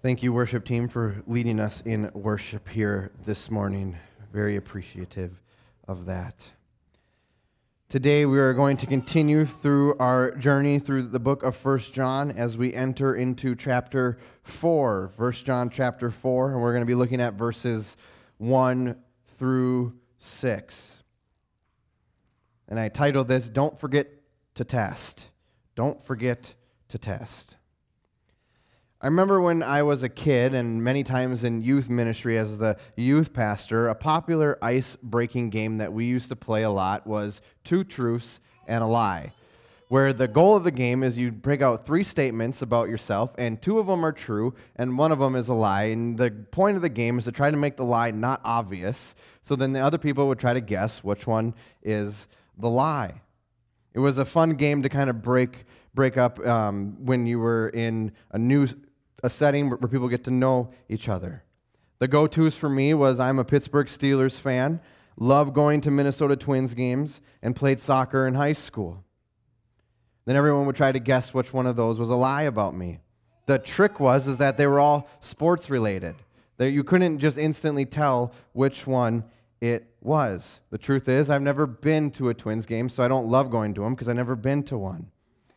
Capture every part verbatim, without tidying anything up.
Thank you, worship team, for leading us in worship here this morning. Very appreciative of that. Today we are going to continue through our journey through the book of First John as we enter into chapter four, First John chapter four, and we're going to be looking at verses one through six. And I titled this, Don't Forget to Test. Don't forget to test. I remember when I was a kid, and many times in youth ministry as the youth pastor, a popular ice-breaking game that we used to play a lot was Two Truths and a Lie, where the goal of the game is you break out three statements about yourself, and two of them are true, and one of them is a lie. And the point of the game is to try to make the lie not obvious, so then the other people would try to guess which one is the lie. It was a fun game to kind of break break up um, when you were in a new a setting where people get to know each other. The go-tos for me was I'm a Pittsburgh Steelers fan, love going to Minnesota Twins games, and played soccer in high school. Then everyone would try to guess which one of those was a lie about me. The trick was is that they were all sports related. That you couldn't just instantly tell which one it was. The truth is I've never been to a Twins game, so I don't love going to them because I've never been to one.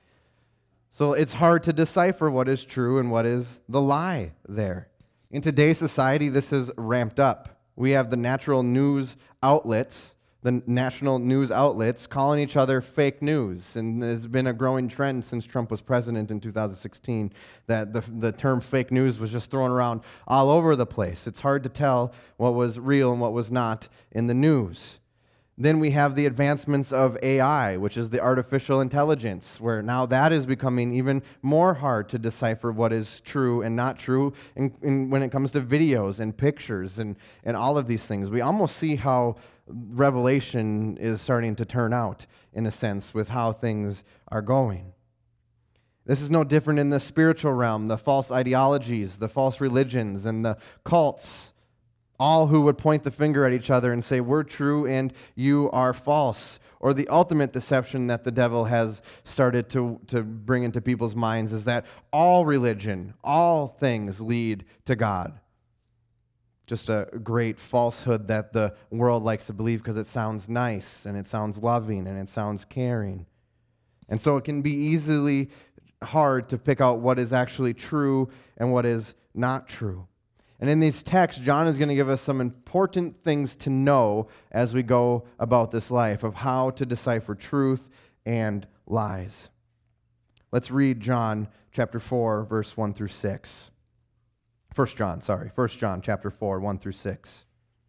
So it's hard to decipher what is true and what is the lie there. In today's society, this is ramped up. We have the natural news outlets, the national news outlets, calling each other fake news. And there's been a growing trend since Trump was president in two thousand sixteen that the, the term fake news was just thrown around all over the place. It's hard to tell what was real and what was not in the news. Then we have the advancements of A I, which is the artificial intelligence, where now that is becoming even more hard to decipher what is true and not true in, in, when it comes to videos and pictures and, and all of these things. We almost see how Revelation is starting to turn out, in a sense, with how things are going. This is no different in the spiritual realm, the false ideologies, the false religions, and the cults. All who would point the finger at each other and say, we're true and you are false. Or the ultimate deception that the devil has started to, to bring into people's minds is that all religion, all things lead to God. Just a great falsehood that the world likes to believe because it sounds nice and it sounds loving and it sounds caring. And so it can be easily hard to pick out what is actually true and what is not true. And in these texts, John is going to give us some important things to know as we go about this life of how to decipher truth and lies. Let's read John chapter four, verse one through six. First John, sorry. First John chapter four, one through six.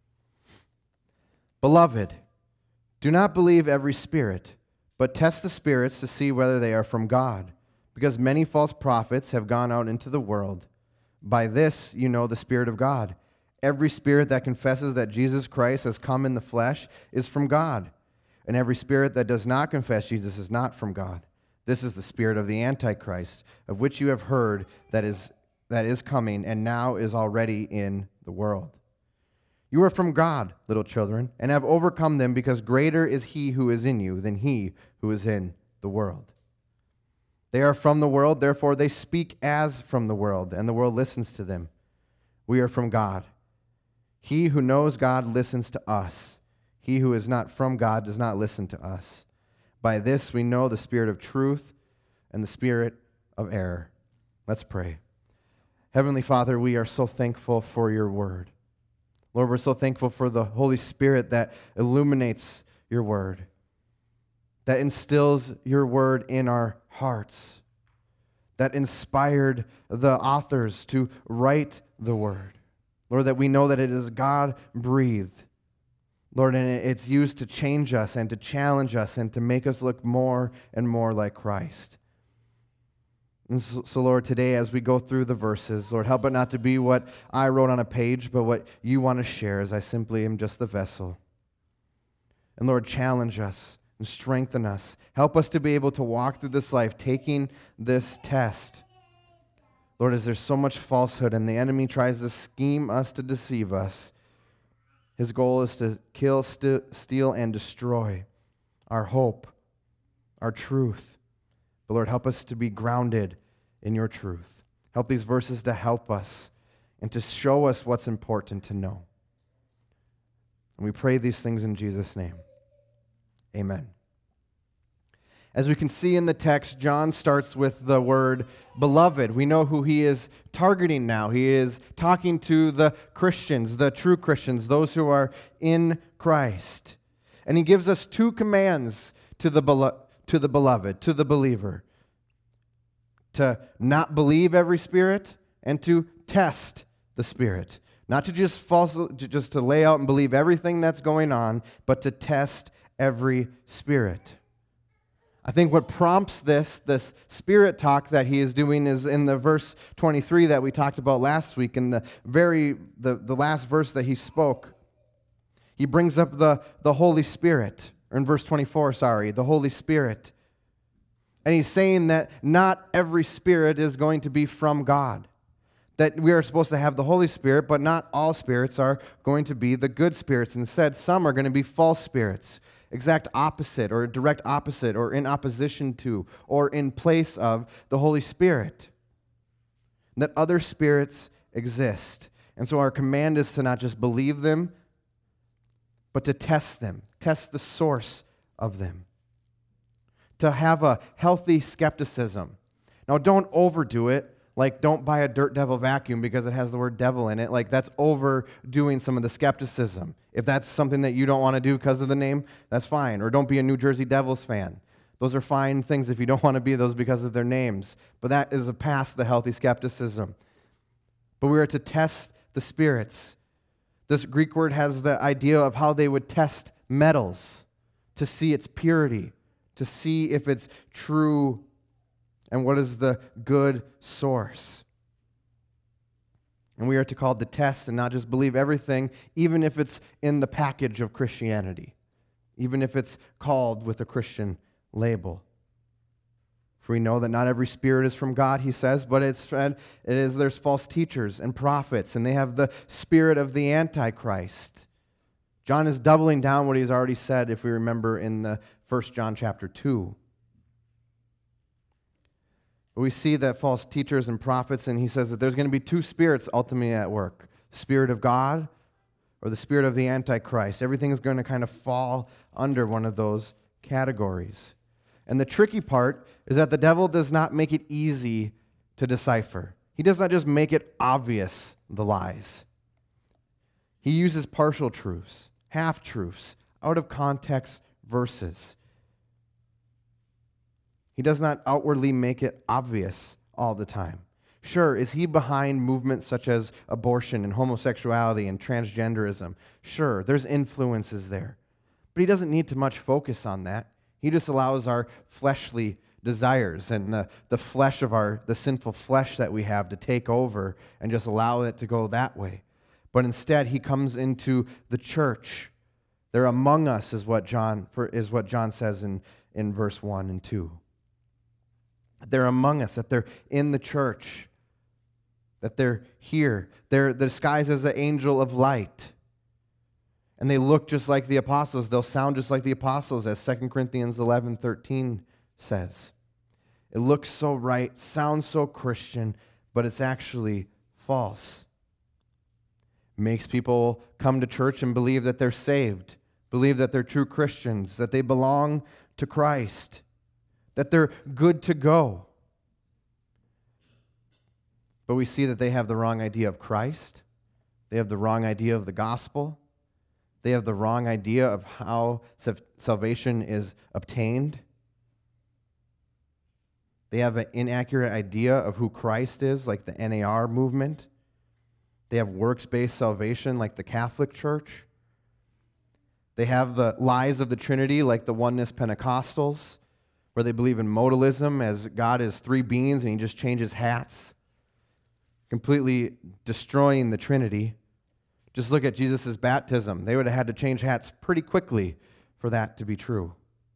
Beloved, do not believe every spirit, but test the spirits to see whether they are from God, because many false prophets have gone out into the world. By this you know the Spirit of God. Every spirit that confesses that Jesus Christ has come in the flesh is from God. And every spirit that does not confess Jesus is not from God. This is the spirit of the Antichrist, of which you have heard that is, that is coming and now is already in the world. You are from God, little children, and have overcome them, because greater is he who is in you than he who is in the world. They are from the world, therefore they speak as from the world, and the world listens to them. We are from God. He who knows God listens to us. He who is not from God does not listen to us. By this we know the spirit of truth and the spirit of error. Let's pray. Heavenly Father, we are so thankful for your word. Lord, we're so thankful for the Holy Spirit that illuminates your word, that instills your word in our hearts, that inspired the authors to write the word. Lord, that we know that it is God-breathed. Lord, and it's used to change us and to challenge us and to make us look more and more like Christ. And so, so, Lord, today as we go through the verses, Lord, help it not to be what I wrote on a page, but what you want to share, as I simply am just the vessel. And Lord, challenge us and strengthen us. Help us to be able to walk through this life taking this test. Lord, as there's so much falsehood and the enemy tries to scheme us to deceive us, his goal is to kill, st- steal, and destroy our hope, our truth. But Lord, help us to be grounded in your truth. Help these verses to help us and to show us what's important to know. And we pray these things in Jesus' name. Amen. As we can see in the text, John starts with the word beloved. We know who he is targeting now. He is talking to the Christians, the true Christians, those who are in Christ. And he gives us two commands to the, belo- to the beloved, to the believer. To not believe every spirit and to test the spirit. Not to just false, just to lay out and believe everything that's going on, but to test every spirit. I think what prompts this, this spirit talk that he is doing is in the verse twenty-three that we talked about last week, in the very the, the last verse that he spoke. He brings up the, the Holy Spirit, or in verse twenty-four, sorry, the Holy Spirit. And he's saying that not every spirit is going to be from God. That we are supposed to have the Holy Spirit, but not all spirits are going to be the good spirits. Instead, some are going to be false spirits. Exact opposite, or direct opposite, or in opposition to, or in place of the Holy Spirit. That other spirits exist. And so our command is to not just believe them, but to test them, test the source of them. To have a healthy skepticism. Now, don't overdo it. Like, don't buy a Dirt Devil vacuum because it has the word devil in it. Like, that's overdoing some of the skepticism. If that's something that you don't want to do because of the name, that's fine. Or don't be a New Jersey Devils fan. Those are fine things if you don't want to be those because of their names. But that is a past the healthy skepticism. But we are to test the spirits. This Greek word has the idea of how they would test metals to see its purity, to see if it's true. And what is the good source? And we are to call it the test and not just believe everything, even if it's in the package of Christianity, even if it's called with a Christian label. For we know that not every spirit is from God, he says, but it's it is there's false teachers and prophets, and they have the spirit of the Antichrist. John is doubling down what he's already said, if we remember in the First John chapter two. We see that false teachers and prophets, and he says that there's going to be two spirits ultimately at work. The Spirit of God or the spirit of the Antichrist. Everything is going to kind of fall under one of those categories. And the tricky part is that the devil does not make it easy to decipher. He does not just make it obvious, the lies. He uses partial truths, half-truths, out of context verses. He does not outwardly make it obvious all the time. Sure, is he behind movements such as abortion and homosexuality and transgenderism? Sure, there's influences there. But he doesn't need to much focus on that. He just allows our fleshly desires and the, the flesh of our, the sinful flesh that we have to take over and just allow it to go that way. But instead, he comes into the church. They're among us, is what John, for, is what John says in, in verse one and two. They're among us, that they're in the church, that they're here. They're disguised as the angel of light. And they look just like the apostles. They'll sound just like the apostles, as Second Corinthians eleven thirteen says. It looks so right, sounds so Christian, but it's actually false. It makes people come to church and believe that they're saved, believe that they're true Christians, that they belong to Christ, that they're good to go. But we see that they have the wrong idea of Christ. They have the wrong idea of the gospel. They have the wrong idea of how salvation is obtained. They have an inaccurate idea of who Christ is, like the N A R movement. They have works-based salvation, like the Catholic Church. They have the lies of the Trinity, like the Oneness Pentecostals, where they believe in modalism, as God is three beings and he just changes hats, completely destroying the Trinity. Just look at Jesus' baptism. They would have had to change hats pretty quickly for that to be true.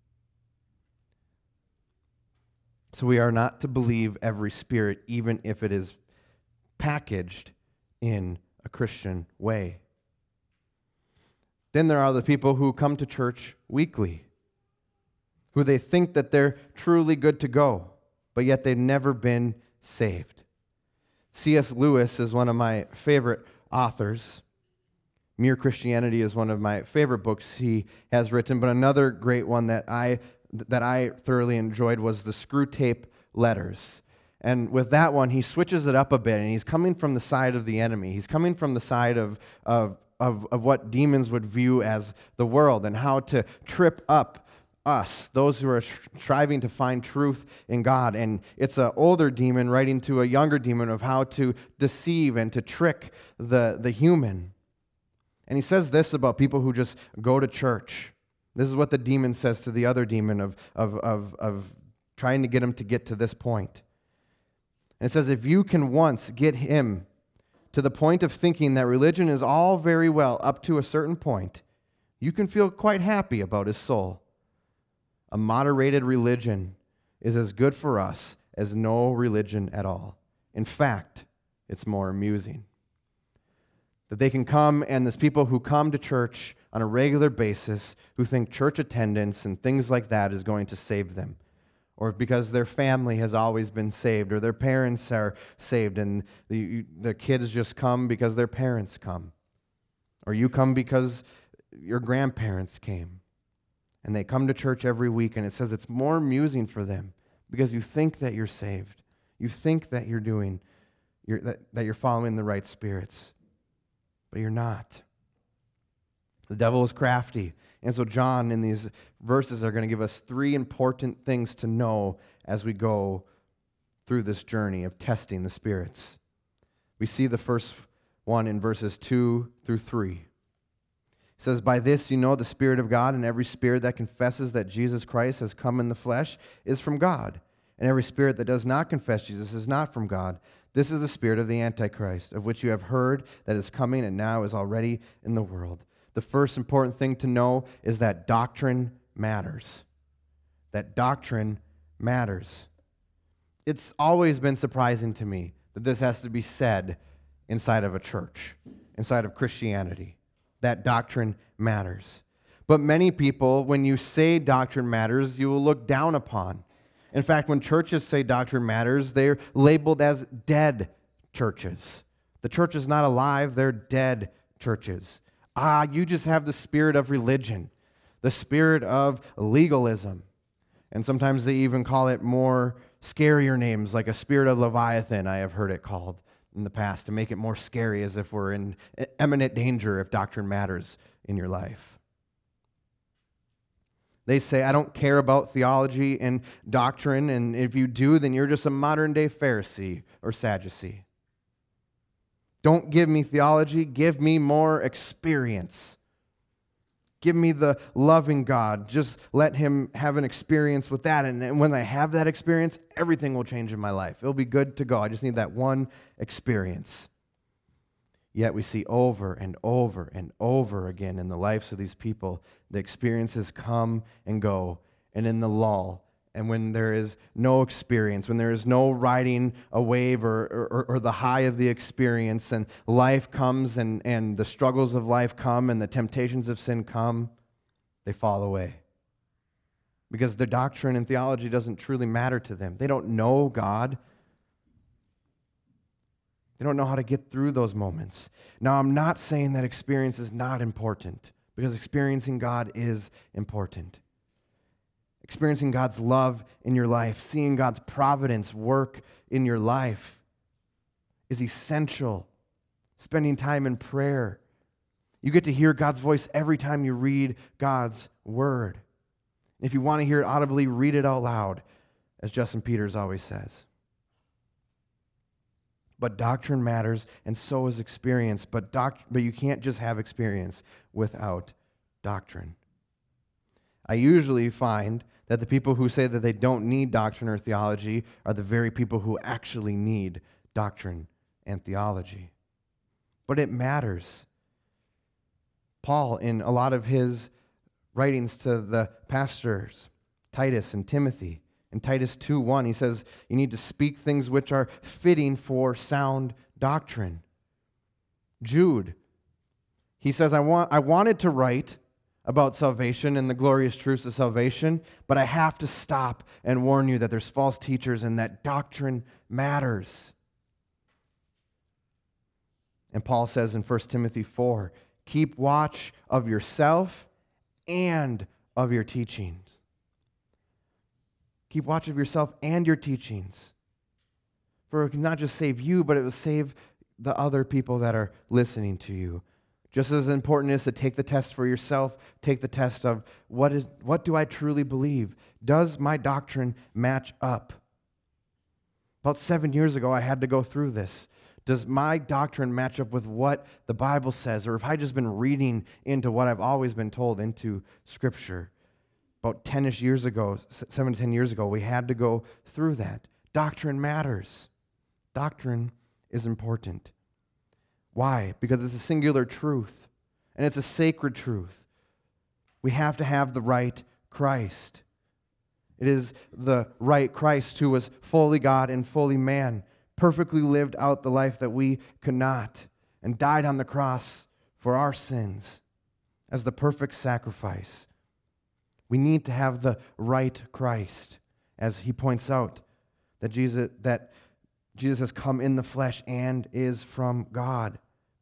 So we are not to believe every spirit, even if it is packaged in a Christian way. Then there are the people who come to church weekly, who they think that they're truly good to go, but yet they've never been saved. C S Lewis is one of my favorite authors. Mere Christianity is one of my favorite books he has written, but another great one that I that I thoroughly enjoyed was the Screwtape Letters. And with that one, he switches it up a bit, and he's coming from the side of the enemy. He's coming from the side of, of, of, of what demons would view as the world and how to trip up us, those who are striving to find truth in God. And it's an older demon writing to a younger demon of how to deceive and to trick the, the human. And he says this about people who just go to church. This is what the demon says to the other demon of, of, of, of trying to get him to get to this point. And it says, if you can once get him to the point of thinking that religion is all very well up to a certain point, you can feel quite happy about his soul. A moderated religion is as good for us as no religion at all. In fact, it's more amusing. That they can come, and there's people who come to church on a regular basis who think church attendance and things like that is going to save them. Or because their family has always been saved, or their parents are saved, and the, the kids just come because their parents come. Or you come because your grandparents came. And they come to church every week, and it says it's more amusing for them because you think that you're saved. You think that you're doing, you're, that, that you're following the right spirits. But you're not. The devil is crafty. And so John, in these verses, are going to give us three important things to know as we go through this journey of testing the spirits. We see the first one in verses two through three. It says, by this you know the Spirit of God, and every spirit that confesses that Jesus Christ has come in the flesh is from God. And every spirit that does not confess Jesus is not from God. This is the spirit of the Antichrist, of which you have heard that is coming and now is already in the world. The first important thing to know is that doctrine matters. That doctrine matters. It's always been surprising to me that this has to be said inside of a church, inside of Christianity. That doctrine matters. But many people, when you say doctrine matters, you will look down upon. In fact, when churches say doctrine matters, they're labeled as dead churches. The church is not alive, they're dead churches. Ah, you just have the spirit of religion, the spirit of legalism. And sometimes they even call it more scarier names, like a spirit of Leviathan, I have heard it called in the past, to make it more scary, as if we're in imminent danger if doctrine matters in your life. They say, I don't care about theology and doctrine, and if you do, then you're just a modern-day Pharisee or Sadducee. Don't give me theology, give me more experience. Give me the loving God. Just let him have an experience with that, and, and when I have that experience, everything will change in my life. It'll be good to go. I just need that one experience. Yet we see over and over and over again in the lives of these people, the experiences come and go, and in the lull, and when there is no experience, when there is no riding a wave or, or, or the high of the experience, and life comes and, and the struggles of life come and the temptations of sin come, they fall away. Because their doctrine and theology doesn't truly matter to them. They don't know God. They don't know how to get through those moments. Now, I'm not saying that experience is not important, because experiencing God is important. Experiencing God's love in your life, seeing God's providence work in your life is essential. Spending time in prayer. You get to hear God's voice every time you read God's word. If you want to hear it audibly, read it out loud, as Justin Peters always says. But doctrine matters, and so is experience. But, doc- but you can't just have experience without doctrine. I usually find that the people who say that they don't need doctrine or theology are the very people who actually need doctrine and theology. But it matters. Paul, in a lot of his writings to the pastors, Titus and Timothy, in Titus two one, he says, you need to speak things which are fitting for sound doctrine. Jude, he says, I want I wanted to write about salvation and the glorious truths of salvation, but I have to stop and warn you that there's false teachers and that doctrine matters. And Paul says in First Timothy four, keep watch of yourself and of your teachings. Keep watch of yourself and your teachings. For it can not just save you, but it will save the other people that are listening to you. Just as important is to take the test for yourself, take the test of what is what do I truly believe? Does my doctrine match up? About seven years ago, I had to go through this. Does my doctrine match up with what the Bible says? Or have I just been reading into what I've always been told into Scripture? About ten-ish years ago, seven to ten years ago, we had to go through that. Doctrine matters. Doctrine is important. Why? Because it's a singular truth, and it's a sacred truth. We have to have the right Christ. It is the right Christ who was fully God and fully man, perfectly lived out the life that we could not, and died on the cross for our sins as the perfect sacrifice. We need to have the right Christ, as he points out, that Jesus, that Jesus has come in the flesh and is from God.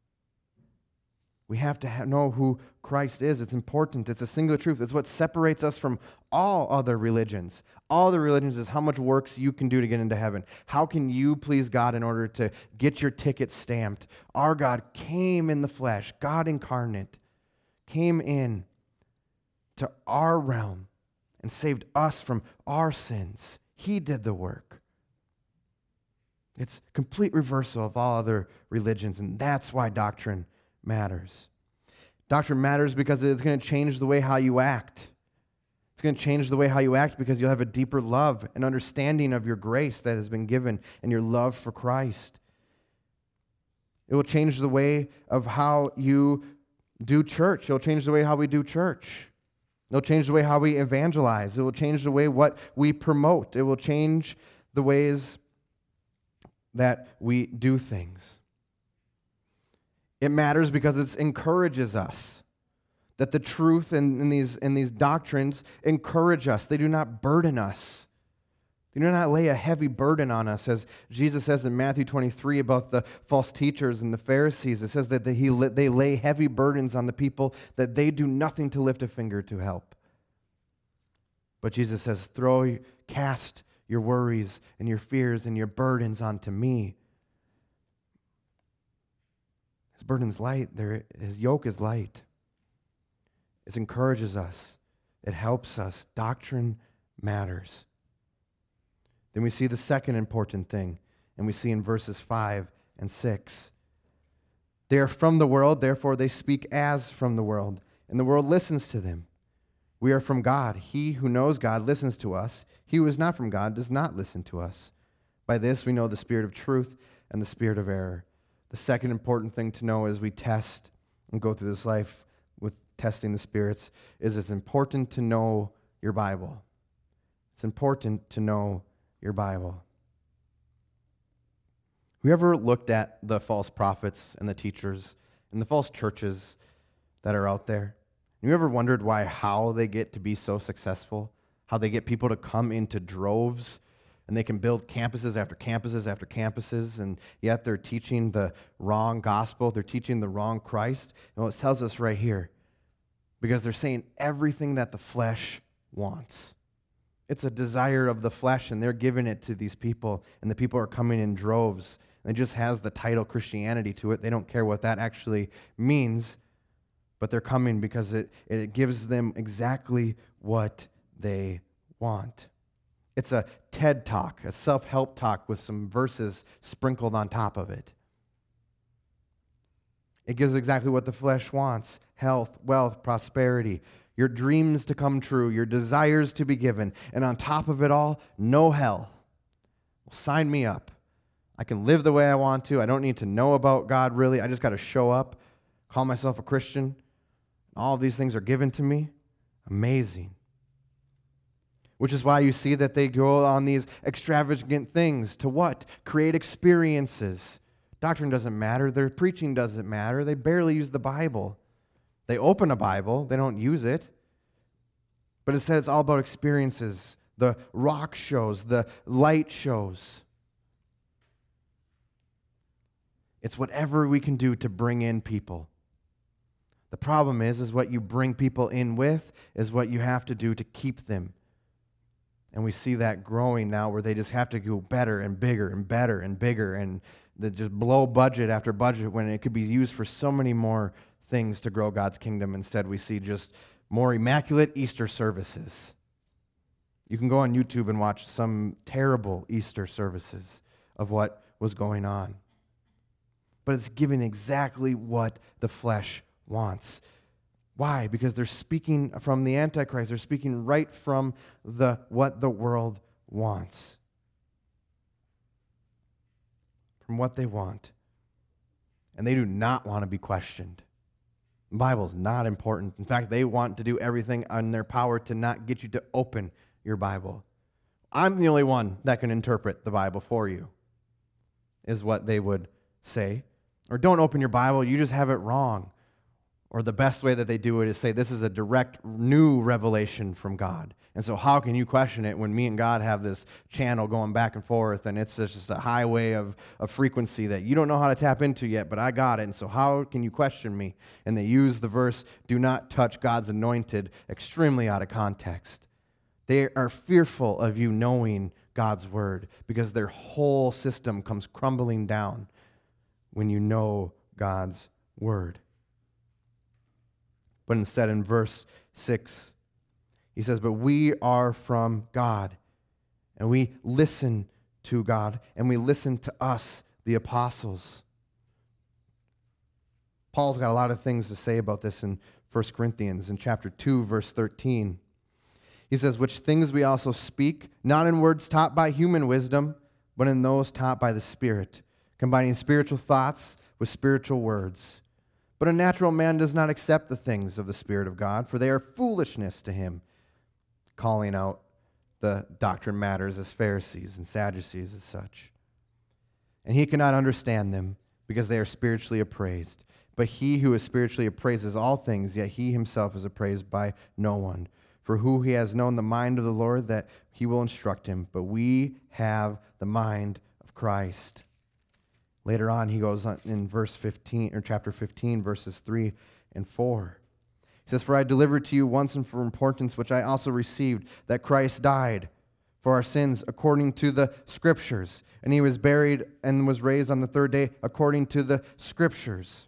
We have to have, know who Christ is. It's important. It's a singular truth. It's what separates us from all other religions. All the religions is how much works you can do to get into heaven. How can you please God in order to get your ticket stamped? Our God came in the flesh, God incarnate, came in to our realm and saved us from our sins. He did the work. It's complete reversal of all other religions, and that's why doctrine matters. Doctrine matters because it's going to change the way how you act. It's going to change the way how you act because you'll have a deeper love and understanding of your grace that has been given and your love for Christ. It will change the way of how you do church. It'll change the way how we do church. It'll change the way how we evangelize. It will change the way what we promote. It will change the ways that we do things. It matters because it encourages us. That the truth in, in, these, in these doctrines encourage us. They do not burden us. They do not lay a heavy burden on us. As Jesus says in Matthew twenty-three about the false teachers and the Pharisees, it says that they, he, they lay heavy burdens on the people that they do nothing to lift a finger to help. But Jesus says, throw, cast your worries and your fears and your burdens onto me. His burden's light. His yoke is light. It encourages us. It helps us. Doctrine matters. Then we see the second important thing, and we see in verses five and six. They are from the world, therefore they speak as from the world, and the world listens to them. We are from God. He who knows God listens to us. He who is not from God does not listen to us. By this we know the spirit of truth and the spirit of error. The second important thing to know as we test and go through this life with testing the spirits is it's important to know your Bible. It's important to know your Bible. Have you ever looked at the false prophets and the teachers and the false churches that are out there? Have you ever wondered why, how they get to be so successful? How they get people to come into droves? And they can build campuses after campuses after campuses, and yet they're teaching the wrong gospel. They're teaching the wrong Christ. And it tells us right here, because they're saying everything that the flesh wants. It's a desire of the flesh, and they're giving it to these people, and the people are coming in droves. And it just has the title Christianity to it. They don't care what that actually means, but they're coming because it, it gives them exactly what they want. It's a TED Talk, a self-help talk with some verses sprinkled on top of it. It gives exactly what the flesh wants: health, wealth, prosperity, your dreams to come true, your desires to be given, and on top of it all, no hell. Well, sign me up. I can live the way I want to. I don't need to know about God really. I just got to show up, call myself a Christian. All of these things are given to me. Amazing. Which is why you see that they go on these extravagant things to what? Create experiences. Doctrine doesn't matter. Their preaching doesn't matter. They barely use the Bible. They open a Bible. They don't use it. But instead it's all about experiences. The rock shows, the light shows. It's whatever we can do to bring in people. The problem is, is what you bring people in with is what you have to do to keep them. And we see that growing now where they just have to go better and bigger and better and bigger and they just blow budget after budget when it could be used for so many more things to grow God's kingdom. Instead, we see just more immaculate Easter services. You can go on YouTube and watch some terrible Easter services of what was going on. But it's giving exactly what the flesh wants. Why? Because they're speaking from the Antichrist. They're speaking right from the what the world wants. From what they want. And they do not want to be questioned. The Bible's not important. In fact, they want to do everything in their power to not get you to open your Bible. I'm the only one that can interpret the Bible for you, is what they would say. Or don't open your Bible, you just have it wrong. Or the best way that they do it is say, this is a direct new revelation from God. And so how can you question it when me and God have this channel going back and forth and it's just a highway of, of frequency that you don't know how to tap into yet, but I got it. And so how can you question me? And they use the verse, do not touch God's anointed, extremely out of context. They are fearful of you knowing God's word because their whole system comes crumbling down when you know God's word. But instead in verse six, he says, but we are from God, and we listen to God, and we listen to us, the apostles. Paul's got a lot of things to say about this in First Corinthians, in chapter two, verse thirteen. He says, which things we also speak, not in words taught by human wisdom, but in those taught by the Spirit, combining spiritual thoughts with spiritual words. But a natural man does not accept the things of the Spirit of God, for they are foolishness to him, calling out the doctrine matters as Pharisees and Sadducees as such. And he cannot understand them, because they are spiritually appraised. But he who is spiritually appraised is all things, yet he himself is appraised by no one. For who he has known the mind of the Lord, that he will instruct him. But we have the mind of Christ. Later on, he goes on in verse fifteen, or chapter fifteen, verses three and four. He says, for I delivered to you once and for importance, which I also received, that Christ died for our sins according to the Scriptures. And he was buried and was raised on the third day according to the Scriptures.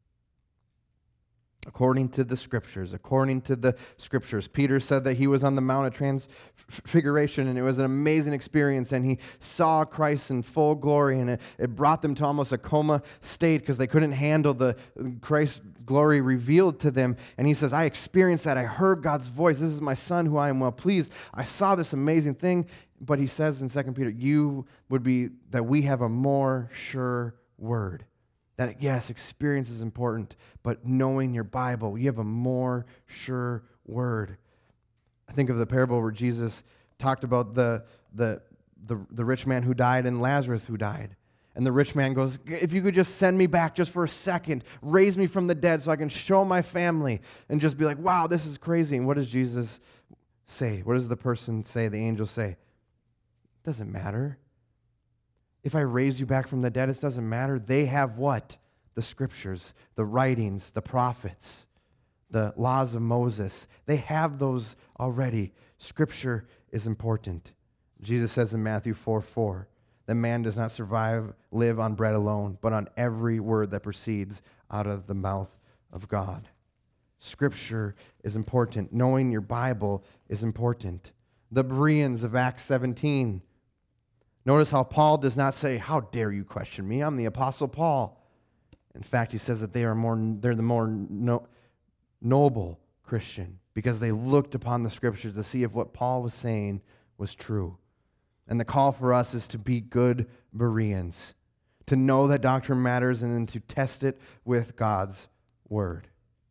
According to the Scriptures, according to the Scriptures. Peter said that he was on the Mount of Transfiguration, and it was an amazing experience, and he saw Christ in full glory, and it, it brought them to almost a coma state because they couldn't handle the Christ's glory revealed to them. And he says, I experienced that. I heard God's voice. This is my Son who I am well pleased. I saw this amazing thing. But he says in Second Peter, you would be, that we have a more sure word. That, yes, experience is important, but knowing your Bible, you have a more sure word. I think of the parable where Jesus talked about the, the, the, the rich man who died and Lazarus who died. And the rich man goes, if you could just send me back just for a second, raise me from the dead so I can show my family, and just be like, wow, this is crazy. And what does Jesus say? What does the person say, the angel say? It doesn't matter. If I raise you back from the dead, it doesn't matter. They have what? The Scriptures, the writings, the prophets, the laws of Moses. They have those already. Scripture is important. Jesus says in Matthew four four, that man does not survive, live on bread alone, but on every word that proceeds out of the mouth of God. Scripture is important. Knowing your Bible is important. The Bereans of Acts seventeen. Notice how Paul does not say, how dare you question me? I'm the Apostle Paul. In fact, he says that they are more, they're the more no, noble Christian because they looked upon the Scriptures to see if what Paul was saying was true. And the call for us is to be good Bereans, to know that doctrine matters and then to test it with God's Word.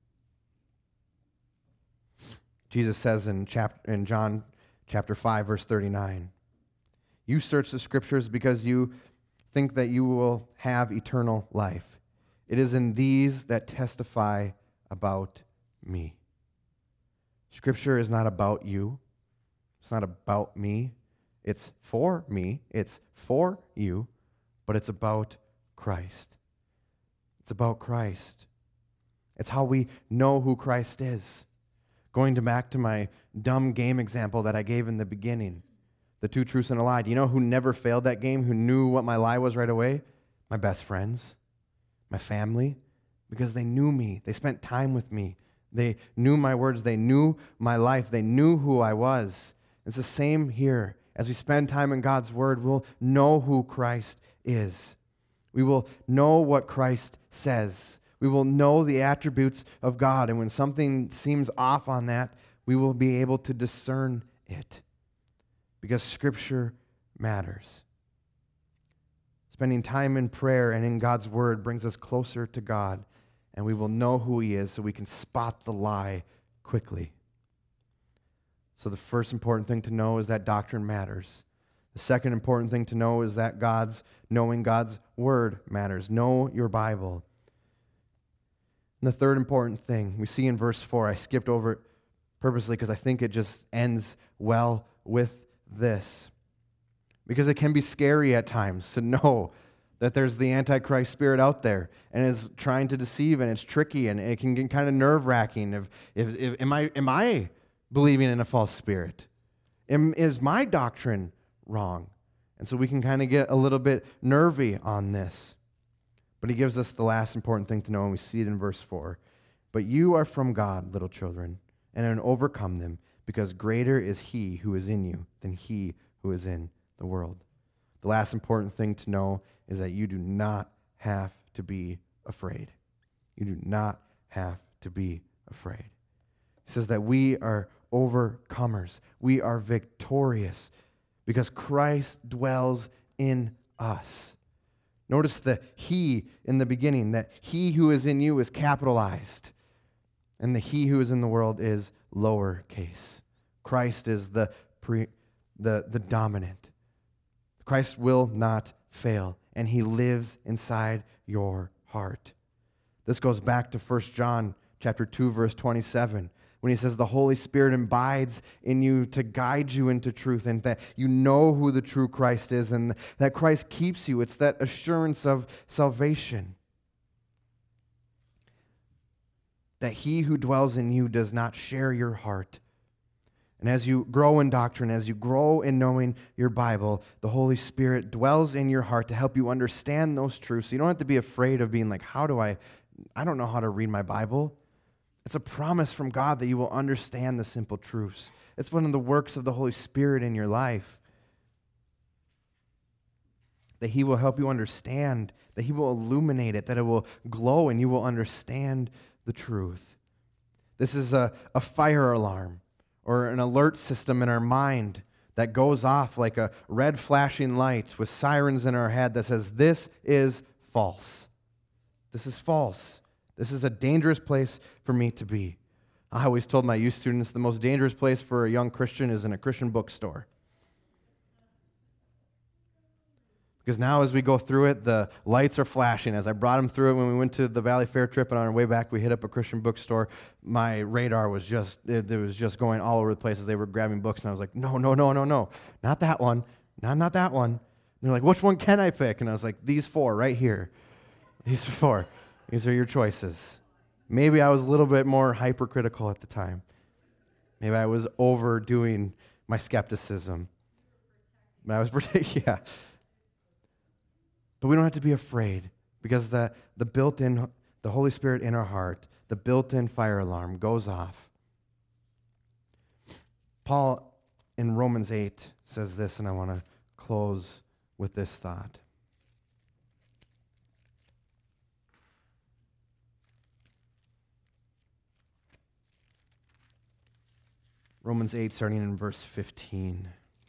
Jesus says in, chapter, in John chapter five, verse thirty-nine, you search the Scriptures because you think that you will have eternal life. It is in these that testify about me. Scripture is not about you. It's not about me. It's for me. It's for you, but it's about Christ. It's about Christ. It's how we know who Christ is. Going to back to my dumb game example that I gave in the beginning, the two truths and a lie. Do you know who never failed that game, who knew what my lie was right away? My best friends, my family, because they knew me. They spent time with me. They knew my words. They knew my life. They knew who I was. It's the same here. As we spend time in God's word, we'll know who Christ is. We will know what Christ says. We will know the attributes of God. And when something seems off on that, we will be able to discern it. Because Scripture matters. Spending time in prayer and in God's word brings us closer to God. And we will know who He is so we can spot the lie quickly. So the first important thing to know is that doctrine matters. The second important thing to know is that God's knowing God's word matters. Know your Bible. And the third important thing we see in verse four, I skipped over it purposely because I think it just ends well with this. Because it can be scary at times to know that there's the Antichrist spirit out there and is trying to deceive, and it's tricky, and it can get kind of nerve-wracking. If, if, if, am I, am I believing in a false spirit? Am, is my doctrine wrong? And so we can kind of get a little bit nervy on this. But he gives us the last important thing to know, and we see it in verse four. But you are from God, little children, and have overcome them, because greater is He who is in you than he who is in the world. The last important thing to know is that you do not have to be afraid. You do not have to be afraid. He says that we are overcomers. We are victorious because Christ dwells in us. Notice the he in the beginning, that he who is in you is capitalized, and the he who is in the world is lowercase. Christ is the pre, the, the dominant. Christ will not fail, and He lives inside your heart. This goes back to First John chapter two, verse twenty-seven, when he says the Holy Spirit abides in you to guide you into truth, and that you know who the true Christ is, and that Christ keeps you. It's that assurance of salvation. That He who dwells in you does not share your heart. And as you grow in doctrine, as you grow in knowing your Bible, the Holy Spirit dwells in your heart to help you understand those truths. So you don't have to be afraid of being like, how do I, I don't know how to read my Bible. It's a promise from God that you will understand the simple truths. It's one of the works of the Holy Spirit in your life. That He will help you understand, that He will illuminate it, that it will glow and you will understand the truth. This is a, a fire alarm, or an alert system in our mind that goes off like a red flashing light with sirens in our head that says, this is false. This is false. This is a dangerous place for me to be. I always told my youth students the most dangerous place for a young Christian is in a Christian bookstore. Because now as we go through it, the lights are flashing. As I brought them through it when we went to the Valley Fair trip, and on our way back we hit up a Christian bookstore, my radar was just, it, it was just going all over the place as they were grabbing books, and I was like, no, no, no, no, no, not that one, not, not that one. And they're like, which one can I pick? And I was like, these four right here. These four. These are your choices. Maybe I was a little bit more hypercritical at the time. Maybe I was overdoing my skepticism. I was, yeah. But we don't have to be afraid, because the, the built-in, the Holy Spirit in our heart, the built-in fire alarm goes off. Paul in Romans eight says this, and I want to close with this thought. Romans eight, starting in verse fifteen.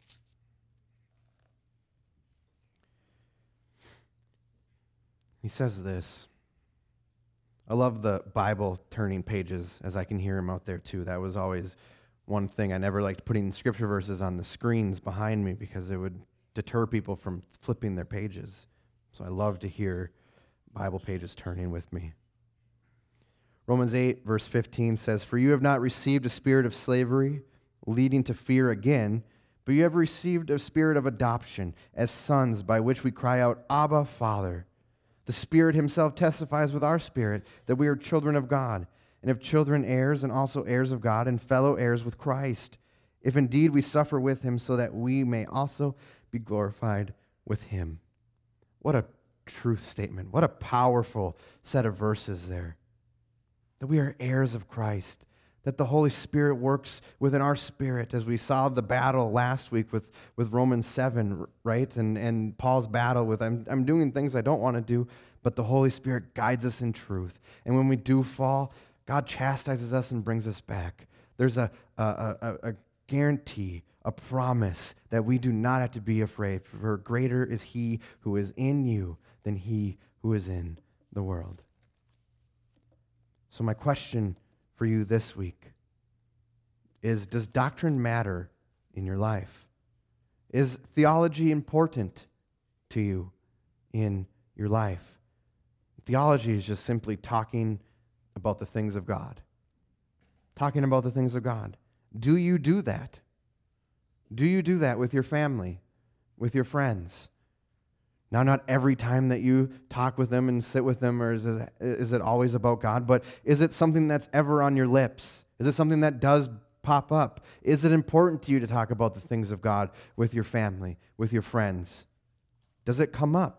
He says this. I love the Bible turning pages, as I can hear him out there too. That was always one thing. I never liked putting scripture verses on the screens behind me because it would deter people from flipping their pages. So I love to hear Bible pages turning with me. Romans eight, verse fifteen says, "For you have not received a spirit of slavery, leading to fear again, but you have received a spirit of adoption as sons, by which we cry out, Abba, Father. The Spirit himself testifies with our spirit that we are children of God, and if children, heirs, and also heirs of God, and fellow heirs with Christ, if indeed we suffer with him, so that we may also be glorified with him. What a truth statement. What a powerful set of verses there. That we are heirs of Christ. That the Holy Spirit works within our spirit, as we saw the battle last week with, with Romans seven, right? And, and Paul's battle with, I'm, I'm doing things I don't want to do, but the Holy Spirit guides us in truth. And when we do fall, God chastises us and brings us back. There's a, a, a, a guarantee, a promise that we do not have to be afraid, for greater is he who is in you than he who is in the world. So my question for you this week is, does doctrine matter in your life? Is theology important to you in your life? Theology is just simply talking about the things of God. Talking about the things of God. Do you do that? Do you do that with your family, with your friends? Now, not every time that you talk with them and sit with them, or is it, is it always about God, but is it something that's ever on your lips? Is it something that does pop up? Is it important to you to talk about the things of God with your family, with your friends? Does it come up?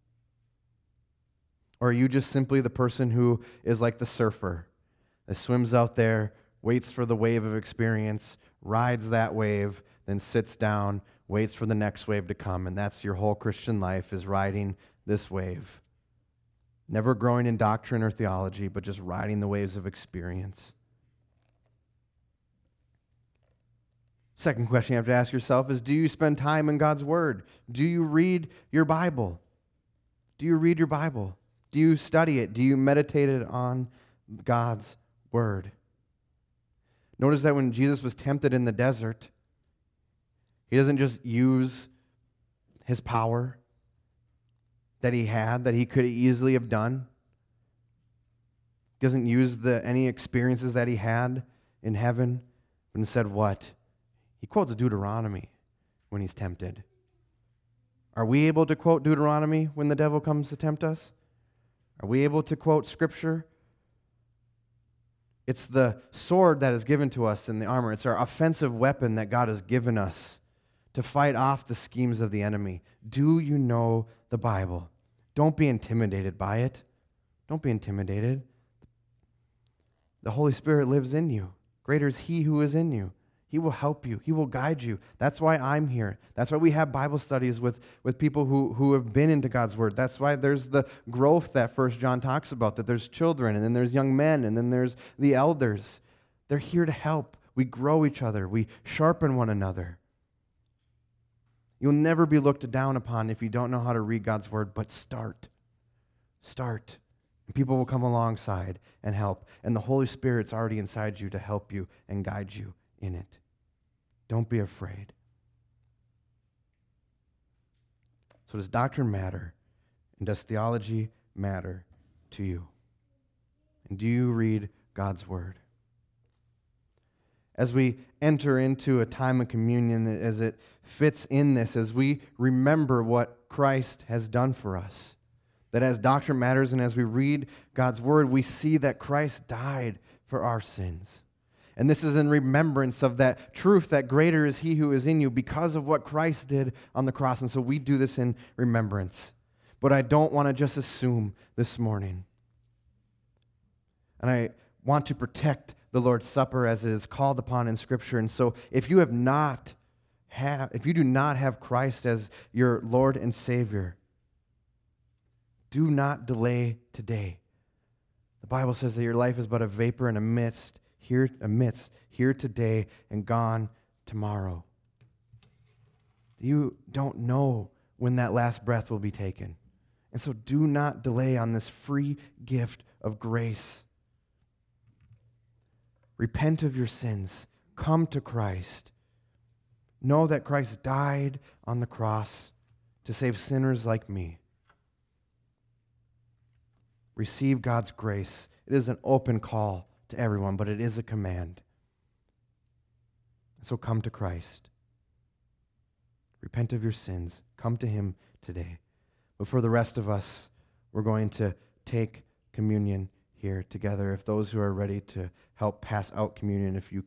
Or are you just simply the person who is like the surfer that swims out there, waits for the wave of experience, rides that wave, then sits down, waits for the next wave to come, and that's your whole Christian life, is riding this wave. Never growing in doctrine or theology, but just riding the waves of experience. Second question you have to ask yourself is, do you spend time in God's Word? Do you read your Bible? Do you read your Bible? Do you study it? Do you meditate it on God's Word? Notice that when Jesus was tempted in the desert, he doesn't just use his power that he had, that he could easily have done. He doesn't use the any experiences that he had in heaven, but instead what? He quotes Deuteronomy when he's tempted. Are we able to quote Deuteronomy when the devil comes to tempt us? Are we able to quote Scripture? It's the sword that is given to us in the armor. It's our offensive weapon that God has given us to fight off the schemes of the enemy. Do you know the Bible? Don't be intimidated by it. Don't be intimidated. The Holy Spirit lives in you. Greater is he who is in you. He will help you. He will guide you. That's why I'm here. That's why we have Bible studies with, with people who, who have been into God's Word. That's why there's the growth that First John talks about, that there's children, and then there's young men, and then there's the elders. They're here to help. We grow each other. We sharpen one another. You'll never be looked down upon if you don't know how to read God's Word, but start. Start. And people will come alongside and help. And the Holy Spirit's already inside you to help you and guide you in it. Don't be afraid. So does doctrine matter? And does theology matter to you? And do you read God's Word? As we enter into a time of communion, as it fits in this, as we remember what Christ has done for us, that as doctrine matters and as we read God's Word, we see that Christ died for our sins. And this is in remembrance of that truth that greater is he who is in you because of what Christ did on the cross. And so we do this in remembrance. But I don't want to just assume this morning. And I want to protect the Lord's Supper as it is called upon in Scripture. And so if you have not have, if you do not have Christ as your Lord and Savior, do not delay today. The Bible says that your life is but a vapor in a mist, here amidst, here today and gone tomorrow. You don't know when that last breath will be taken. And so do not delay on this free gift of grace. Repent of your sins. Come to Christ. Know that Christ died on the cross to save sinners like me. Receive God's grace. It is an open call to everyone, but it is a command. So come to Christ. Repent of your sins. Come to him today. But for the rest of us, we're going to take communion here together. If those who are ready to help pass out communion, if you